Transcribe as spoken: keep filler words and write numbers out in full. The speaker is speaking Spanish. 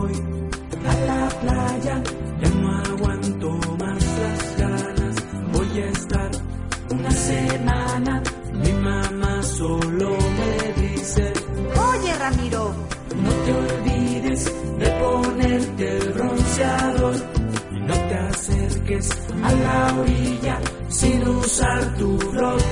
voy a la playa, ya no aguanto más las ganas. Voy a estar una semana, mi mamá solo me dice: Oye, Ramiro, no te olvides de ponerte el bronceador y no te acerques a la orilla sin usar tu bloqueador.